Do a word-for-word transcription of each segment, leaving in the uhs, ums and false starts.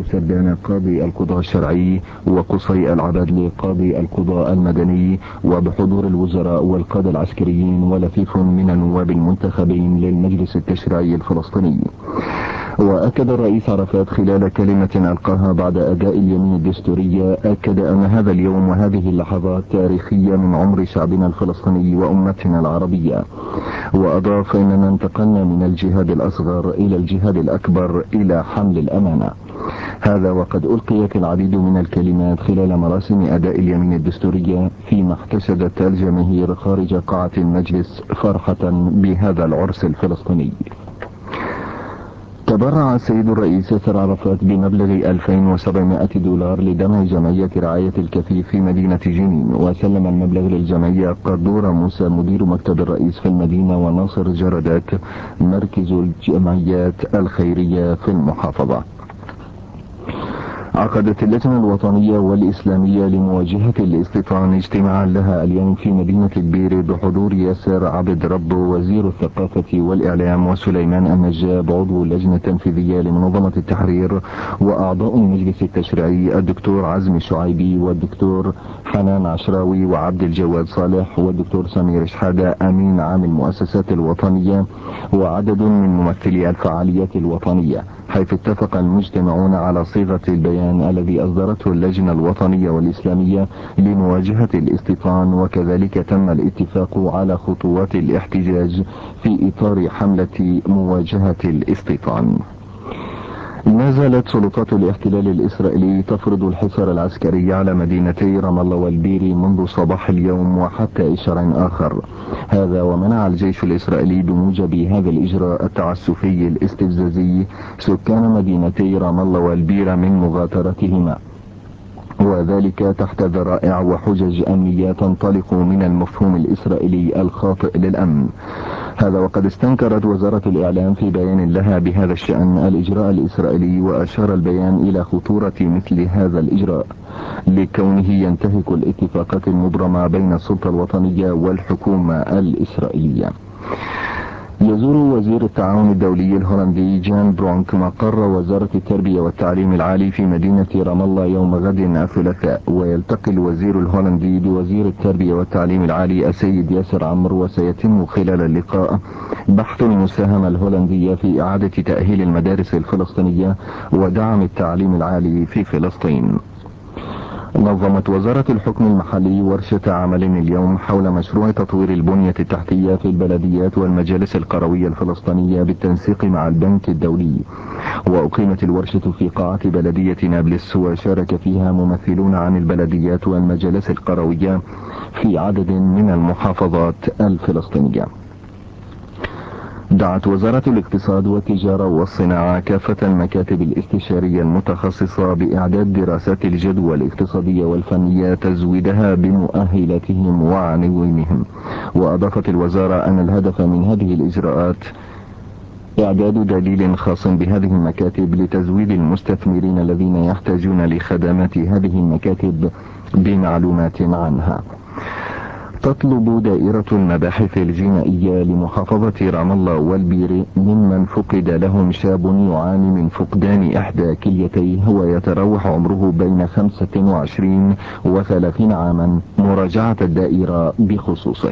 سردان قاضي القضاء الشرعي، وقصي العبادلي قاضي القضاء المدني، وبحضور الوزراء والقادة العسكريين ولفيف من النواب المنتخبين للمجلس التشريعي الفلسطيني. وأكد الرئيس عرفات خلال كلمة ألقاها بعد أداء اليمين الدستورية، أكد أن هذا اليوم وهذه اللحظات تاريخية من عمر شعبنا الفلسطيني وأمتنا العربية. وأضاف أننا انتقلنا من الجهاد الأصغر إلى الجهاد الأكبر إلى حمل الأمانة. هذا وقد ألقيت العديد من الكلمات خلال مراسم أداء اليمين الدستورية، فيما احتشدت الجماهير خارج قاعة المجلس فرحة بهذا العرس الفلسطيني. تبرع السيد الرئيس ياسر عرفات بمبلغ ألفين وسبعمائة دولار لدمع جمعية رعاية الكفيف في مدينة جنين، وسلم المبلغ للجمعية قدورة موسى مدير مكتب الرئيس في المدينة، وناصر جردات مركز الجمعيات الخيرية في المحافظة. عقدت اللجنة الوطنية والإسلامية لمواجهة الاستيطان اجتماعا لها اليوم في مدينة البيري بحضور ياسر عبد ربه وزير الثقافة والإعلام، وسليمان النجاب عضو اللجنة التنفيذية لمنظمة التحرير، وأعضاء المجلس التشريعي الدكتور عزمي الشعيبي والدكتور حنان عشراوي وعبد الجواد صالح والدكتور سمير شحادة أمين عام المؤسسات الوطنية، وعدد من ممثلي الفعاليات الوطنية، حيث اتفق المجتمعون على صيغة البيان الذي أصدرته اللجنة الوطنية والإسلامية لمواجهة الاستيطان، وكذلك تم الاتفاق على خطوات الاحتجاج في إطار حملة مواجهة الاستيطان. ما زالت سلطات الاحتلال الإسرائيلي تفرض الحصار العسكري على مدينتي رام الله والبيري منذ صباح اليوم وحتى إشعار آخر. هذا ومنع الجيش الإسرائيلي بموجب هذا الإجراء التعسفي الاستفزازي سكان مدينتي رام الله والبيرة من مغادرتهما، وذلك تحت ذرائع وحجج أمنية تنطلق من المفهوم الإسرائيلي الخاطئ للأمن. هذا وقد استنكرت وزارة الإعلام في بيان لها بهذا الشأن الإجراء الإسرائيلي، وأشار البيان إلى خطورة مثل هذا الإجراء لكونه ينتهك الاتفاقات المبرمة بين السلطة الوطنية والحكومة الإسرائيلية. يزور وزير التعاون الدولي الهولندي جان برونك مقر وزارة التربية والتعليم العالي في مدينة رام الله يوم غد الثلاثاء، ويلتقي الوزير الهولندي بوزير التربية والتعليم العالي السيد ياسر عمرو، وسيتم خلال اللقاء بحث المساهمة الهولندية في إعادة تأهيل المدارس الفلسطينية ودعم التعليم العالي في فلسطين. نظمت وزارة الحكم المحلي ورشة عمل اليوم حول مشروع تطوير البنية التحتية في البلديات والمجالس القروية الفلسطينية بالتنسيق مع البنك الدولي، وأقيمت الورشة في قاعة بلدية نابلس، وشارك فيها ممثلون عن البلديات والمجالس القروية في عدد من المحافظات الفلسطينية. دعت وزارة الاقتصاد والتجارة والصناعة كافة المكاتب الاستشارية المتخصصة بإعداد دراسات الجدوى الاقتصادية والفنية تزويدها بمؤهلاتهم وعناوينهم. وأضافت الوزارة أن الهدف من هذه الإجراءات إعداد دليل خاص بهذه المكاتب لتزويد المستثمرين الذين يحتاجون لخدمات هذه المكاتب بمعلومات عنها. تطلب دائرة المباحث الجنائية لمحافظة رام الله والبيري ممن فقد لهم شاب يعاني من فقدان إحدى كليتيه ويتراوح عمره بين خمسة وعشرين وثلاثين عاما مراجعة الدائرة بخصوصه.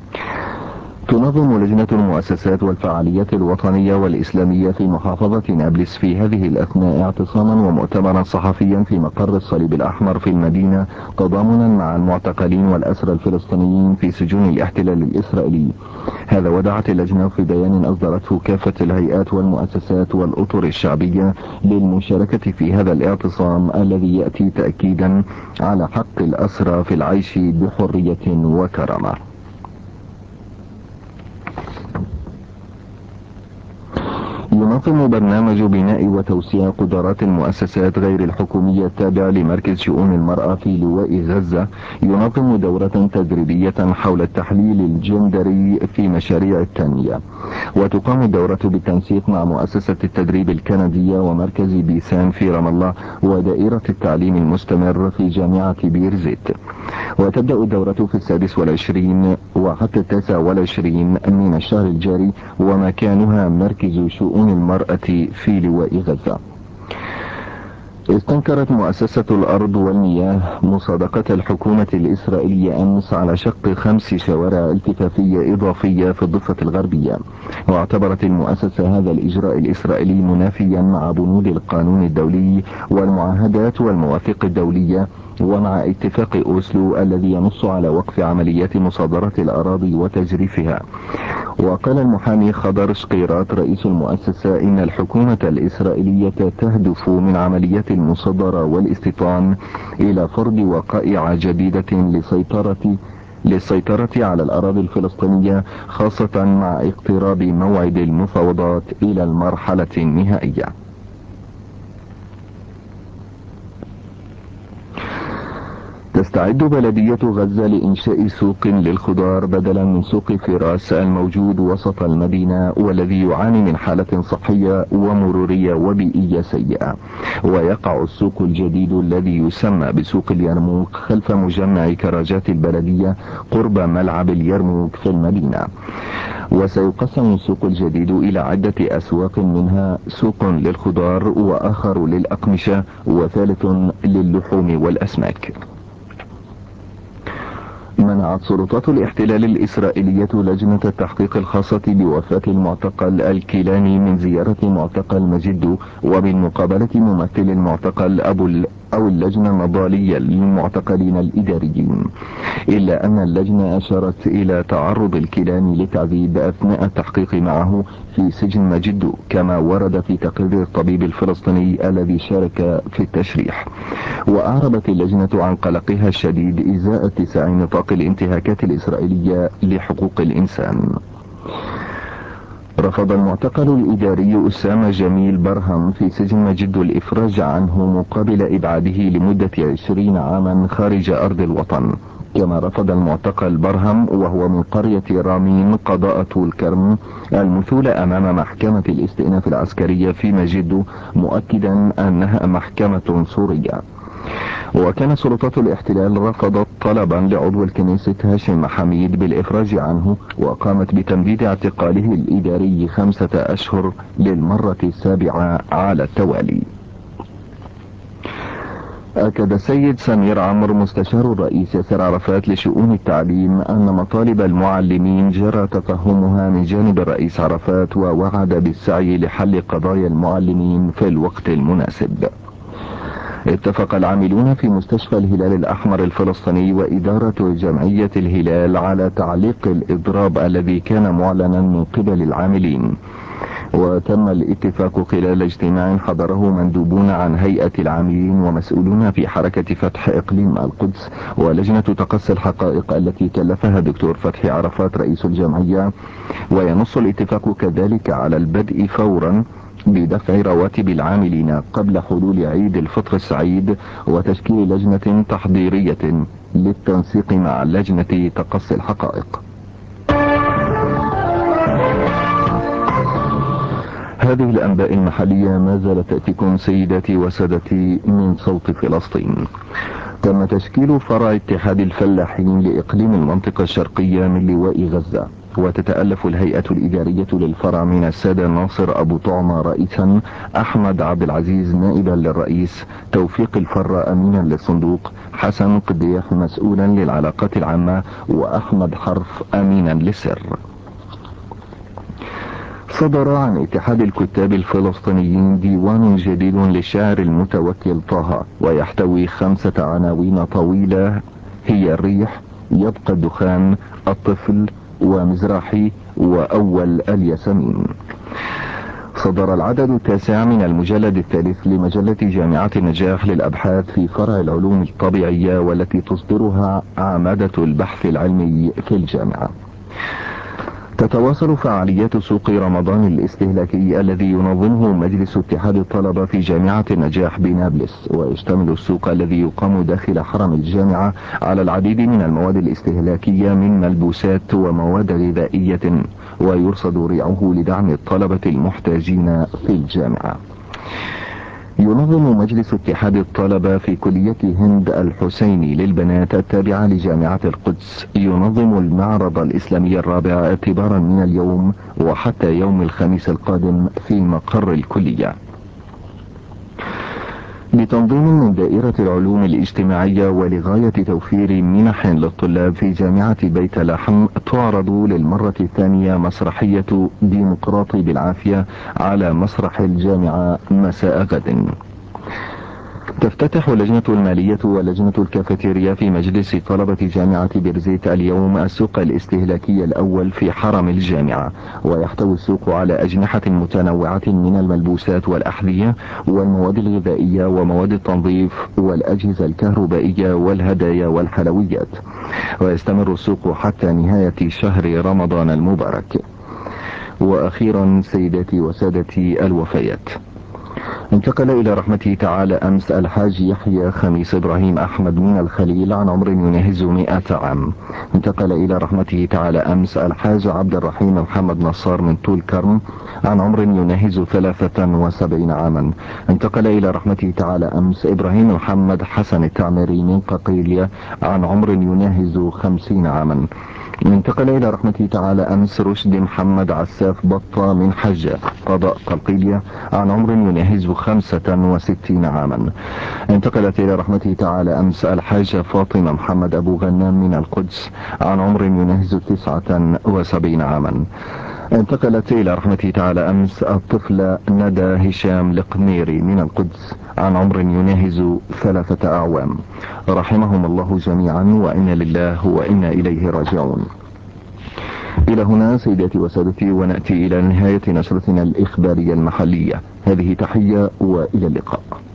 تنظم لجنة المؤسسات والفعاليات الوطنية والإسلامية في محافظة نابلس في هذه الأثناء اعتصاما ومؤتمرا صحفيا في مقر الصليب الأحمر في المدينة، تضامنا مع المعتقلين والأسرى الفلسطينيين في سجون الاحتلال الإسرائيلي. هذا ودعت اللجنة في بيان أصدرته كافة الهيئات والمؤسسات والأطر الشعبية للمشاركة في هذا الاعتصام الذي يأتي تأكيدا على حق الأسرى في العيش بحرية وكرامة. ينظم برنامج بناء وتوسيع قدرات المؤسسات غير الحكومية التابع لمركز شؤون المرأة في لواء غزة ينظم دورة تدريبية حول التحليل الجندري في مشاريع التنمية، وتقام الدورة بالتنسيق مع مؤسسة التدريب الكندية ومركز بيسان في رام الله ودائرة التعليم المستمر في جامعة بير زيت. وتبدأ الدورة في السادس والعشرين وحتى التاسع والعشرين من الشهر الجاري، ومكانها مركز شؤون المرأة في لواء غزة. استنكرت مؤسسة الأرض والمياه مصادقة الحكومة الإسرائيلية أمس على شق خمس شوارع التفافية إضافية في الضفة الغربية، واعتبرت المؤسسة هذا الإجراء الإسرائيلي منافيا مع بنود القانون الدولي والمعاهدات والمواثيق الدولية، ومع اتفاق أوسلو الذي ينص على وقف عمليات مصادرة الأراضي وتجريفها. وقال المحامي خضر شقيرات رئيس المؤسسة إن الحكومة الإسرائيلية تهدف من عمليات المصادرة والاستيطان إلى فرض وقائع جديدة لسيطرة للسيطرة على الأراضي الفلسطينية، خاصة مع اقتراب موعد المفاوضات إلى المرحلة النهائية. تستعد بلدية غزة لإنشاء سوق للخضار بدلا من سوق فراس الموجود وسط المدينة، والذي يعاني من حالة صحية ومرورية وبيئية سيئة. ويقع السوق الجديد الذي يسمى بسوق اليرموك خلف مجمع كراجات البلدية قرب ملعب اليرموك في المدينة. وسيقسم السوق الجديد إلى عدة أسواق، منها سوق للخضار وآخر للأقمشة وثالث للحوم والأسماك. منعت سلطات الاحتلال الإسرائيلية لجنة التحقيق الخاصة بوفاة المعتقل الكيلاني من زيارة معتقل مجدو، ومن مقابلة ممثل المعتقل أبو أو اللجنة النضالية للمعتقلين الإداريين، إلا أن اللجنة أشارت إلى تعرض الكيلاني للتعذيب أثناء التحقيق معه في سجن مجدو، كما ورد في تقرير الطبيب الفلسطيني الذي شارك في التشريح. وأعربت اللجنة عن قلقها الشديد إزاء اتساع نطاق الانتهاكات الإسرائيلية لحقوق الإنسان. رفض المعتقل الإداري أسامة جميل برهم في سجن مجدو الإفراج عنه مقابل إبعاده لمدة عشرين عاما خارج أرض الوطن. كما رفض المعتقل برهم وهو من قرية رامين قضاء طول كرم المثول أمام محكمة الاستئناف العسكرية في مجدو، مؤكدا أنها محكمة سورية. وكان سلطات الاحتلال رفضت طلبا لعضو الكنيسة هاشم حميد بالإفراج عنه، وقامت بتمديد اعتقاله الإداري خمسة أشهر للمرة السابعة على التوالي. أكد السيد سمير عمرو مستشار الرئيس ياسر عرفات لشؤون التعليم أن مطالب المعلمين جرى تفهمها من جانب الرئيس عرفات، ووعد بالسعي لحل قضايا المعلمين في الوقت المناسب. اتفق العاملون في مستشفى الهلال الأحمر الفلسطيني وإدارة جمعية الهلال على تعليق الإضراب الذي كان معلنا من قبل العاملين، وتم الاتفاق خلال اجتماع حضره مندوبون عن هيئة العاملين ومسؤولون في حركة فتح إقليم القدس ولجنة تقصي الحقائق التي كلفها الدكتور فتحي عرفات رئيس الجمعية. وينص الاتفاق كذلك على البدء فورا بدفع رواتب العاملين قبل حلول عيد الفطر السعيد، وتشكيل لجنة تحضيرية للتنسيق مع لجنة تقصي الحقائق. هذه الأنباء المحلية ما زالت تأتيكم سيداتي وسادتي من صوت فلسطين. تم تشكيل فرع اتحاد الفلاحين لإقليم المنطقة الشرقية من لواء غزة، وتتألف الهيئة الإدارية للفرع من السادة ناصر أبو طعمة رئيسا، أحمد عبد العزيز نائبا للرئيس، توفيق الفرة أمينا للصندوق، حسن قديح مسؤولا للعلاقات العامة، وأحمد حرف أمينا للسر. صدر عن اتحاد الكتاب الفلسطينيين ديوان جديد للشاعر المتوكل طه، ويحتوي خمسة عناوين طويلة هي الريح، يبقى الدخان، الطفل، ومزراحي، وأول الياسمين. صدر العدد التاسع من المجلد الثالث لمجلة جامعة النجاح للأبحاث في فرع العلوم الطبيعية، والتي تصدرها عمادة البحث العلمي في الجامعة. تتواصل فعاليات سوق رمضان الاستهلاكي الذي ينظمه مجلس اتحاد الطلبة في جامعة النجاح بنابلس، ويشتمل السوق الذي يقام داخل حرم الجامعة على العديد من المواد الاستهلاكية من ملبوسات ومواد غذائية، ويرصد ريعه لدعم الطلبة المحتاجين في الجامعة. ينظم مجلس اتحاد الطلبة في كلية هند الحسيني للبنات التابعة لجامعة القدس ينظم المعرض الإسلامي الرابع اعتبارا من اليوم وحتى يوم الخميس القادم في مقر الكلية. بتنظيم من دائرة العلوم الاجتماعية ولغاية توفير منح للطلاب في جامعة بيت لحم، تعرض للمرة الثانية مسرحية ديمقراطي بالعافية على مسرح الجامعة مساء غد. تفتتح لجنة المالية ولجنة الكافيتيريا في مجلس طلبة جامعة بيرزيت اليوم السوق الاستهلاكي الأول في حرم الجامعة، ويحتوي السوق على أجنحة متنوعة من الملبوسات والأحذية والمواد الغذائية ومواد التنظيف والأجهزة الكهربائية والهدايا والحلويات، ويستمر السوق حتى نهاية شهر رمضان المبارك. وأخيرا سيداتي وسادتي، الوفيات. انتقل إلى رحمته تعالى أمس الحاج يحيى خميس إبراهيم أحمد من الخليل عن عمر يناهز مئة عام. انتقل إلى رحمته تعالى أمس الحاج عبد الرحيم محمد نصار من طول كرم عن عمر يناهز ثلاثة وسبعين عاما. انتقل إلى رحمته تعالى أمس إبراهيم محمد حسن التعمري من ققيلية عن عمر يناهز خمسين عاما. انتقل إلى رحمته تعالى أمس رشد محمد عساف بطة من حجة قضاء قلقيلية عن عمر يناهز خمسة وستين عاما. انتقلت إلى رحمته تعالى أمس الحاجة فاطمة محمد أبو غنام من القدس عن عمر يناهز تسعة وسبعين عاما. انتقلت إلى رحمته تعالى أمس الطفلة ندى هشام القميري من القدس عن عمر يناهز ثلاثة أعوام. رحمهم الله جميعا، وإنا لله وإنا إليه راجعون. إلى هنا سيداتي وسادتي ونأتي إلى نهاية نشرتنا الإخبارية المحلية. هذه تحية وإلى اللقاء.